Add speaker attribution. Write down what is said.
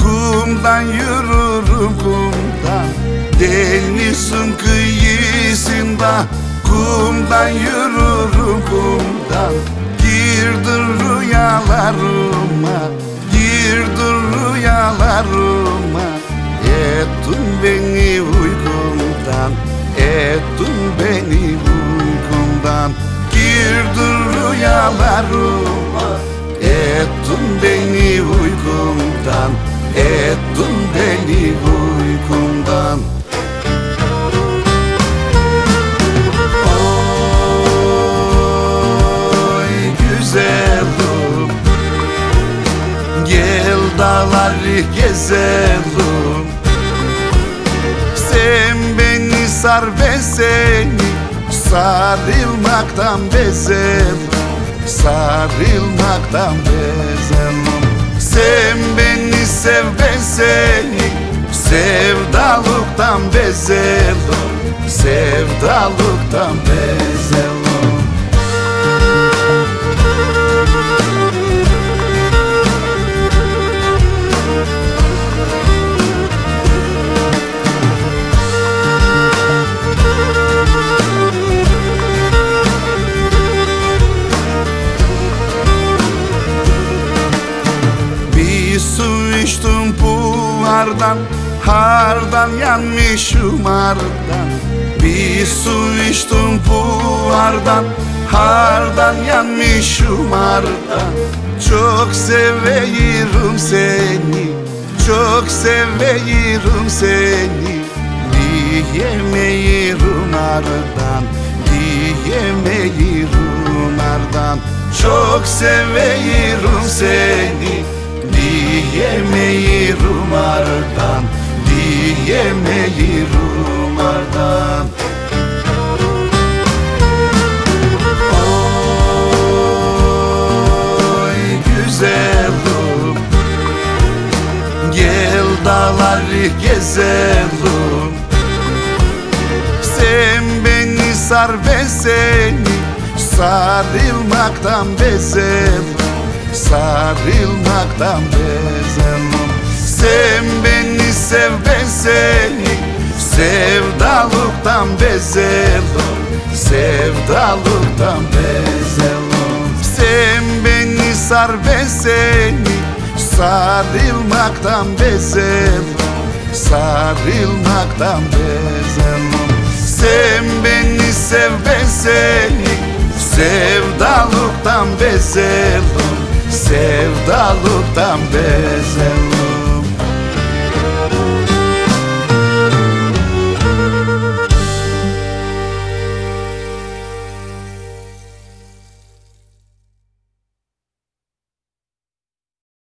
Speaker 1: kumdan yürürüm kumdan. Denizin kıyısında kumdan yürürüm kumdan. Girdin rüyalarıma, girdin rüyalarıma. Ettin beni uykumdan, ettin beni uykumdan. Girdin rüyalarıma, ettin beni uykumdan, ettin beni uykumdan. Oy güzelim, gel dağları gezelim. Sen beni sar, ben seni sarılmaktan bezelim, sarılmaktan bezelim. Sen beni sev, ben seni sevdalıktan bezelim, sevdalıktan bezelim. Su içtim buhardan, hardan yanmışım ardan. Bir su içtim buhardan, hardan yanmışım ardan. Çok severim seni, çok severim seni. Diyemeyirim ardan, diyemeyirim ardan. Çok severim seni, diyemeyirim ardan, diyemeyirim ardan. Oy güzelim, gel dağları gezelim. Sen beni sar, ben seni sarılmaktan bezelim, sarılmaktan bezelim. Sen beni sev, ben seni sevdalıktan bezelim, sevdalıktan bezelim. Sen beni sar, ben seni sarılmaktan bezelim, sarılmaktan bezelim. Sen beni sev, ben seni sevdalıktan bezelim, sevdalıktan bezelim.